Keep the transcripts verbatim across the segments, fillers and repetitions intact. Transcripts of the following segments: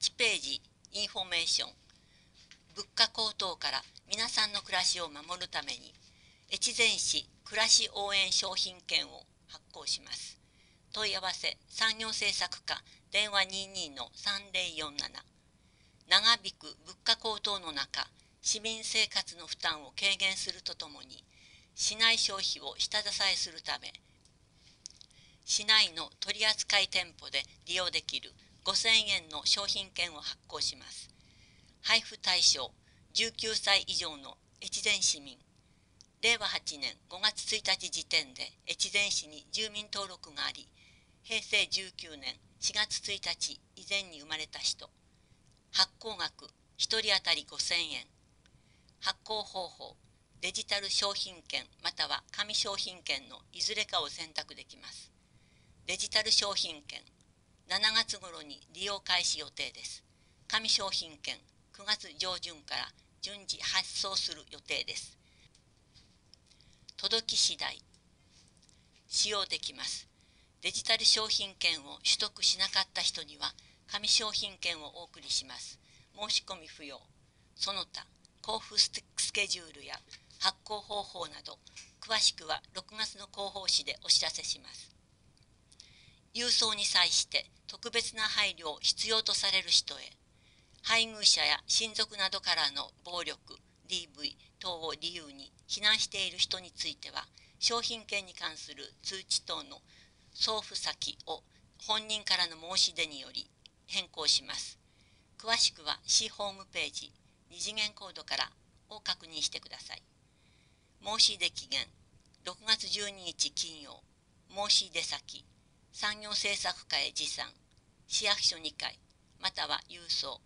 ちページインフォメーション。物価高騰から皆さんの暮らしを守るために越前市暮らし応援商品券を発行します。問い合わせ産業政策課電話 にじゅうに のさんぜろよんなな。長引く物価高騰の中、市民生活の負担を軽減するとともに市内消費を下支えするため、市内の取扱店舗で利用できるごせんえんの商品券を発行します。配布対象じゅうきゅうさい以上の越前市民。れいわはちねんごがつついたち時点で越前市に住民登録があり、へいせいじゅうきゅうねんしがつついたち以前に生まれた人。発行額ひとり当たりごせんえん。発行方法デジタル商品券または紙商品券のいずれかを選択できます。デジタル商品券しちがつ頃に利用開始予定です。紙商品券くがつ上旬から順次発送する予定です。届き次第使用できます。デジタル商品券を取得しなかった人には紙商品券をお送りします。申し込み不要。その他交付スケジュールや発行方法など詳しくはろくがつの広報誌でお知らせします。郵送に際して特別な配慮を必要とされる人へ、配偶者や親族などからの暴力、ディーブイ 等を理由に避難している人については、商品券に関する通知等の送付先を本人からの申し出により変更します。詳しくは市ホームページ二次元コードからを確認してください。申し出期限ろくがつじゅうににち金曜。申し出先産業政策課へ持参、市役所にかいまたは郵送。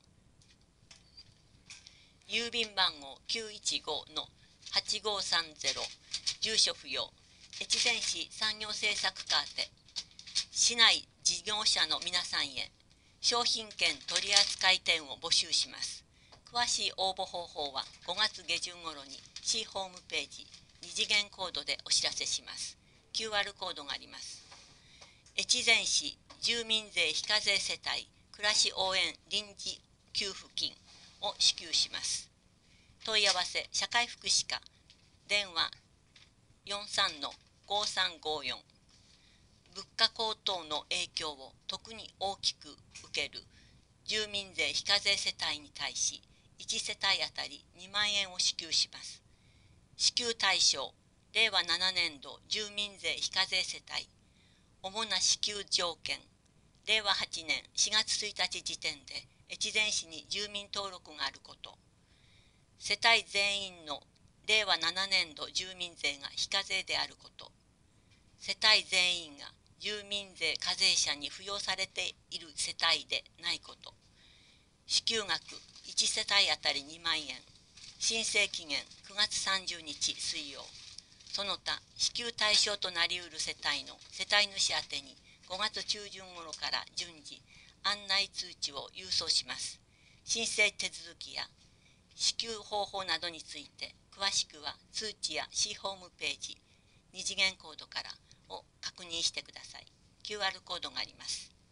郵便番号 きゅういちごのはちごさんぜろ、住所不要、越前市産業政策課で市内事業者の皆さんへ商品券取扱店を募集します。詳しい応募方法はごがつげじゅん頃に市ホームページ二次元コードでお知らせします。 キューアール コードがあります。越前市住民税非課税世帯暮らし応援臨時給付金を支給します。問い合わせ社会福祉課電話 よんさんのごさんごよん。物価高騰の影響を特に大きく受ける住民税非課税世帯に対しいち世帯当たりにまんえんを支給します。支給対象れいわななねんど住民税非課税世帯。主な支給条件れいわはちねんしがつついたち時点で越前市に住民登録があること。世帯全員のれいわななねんど住民税が非課税であること。世帯全員が住民税課税者に付与されている世帯でないこと。支給額いち世帯当たりにまんえん。申請期限くがつさんじゅうにち水曜。その他支給対象となりうる世帯の世帯主宛てにごがつ中旬頃から順次案内通知を郵送します。申請手続きや支給方法などについて詳しくは通知や市ホームページ二次元コードからを確認してください。 キューアール コードがあります。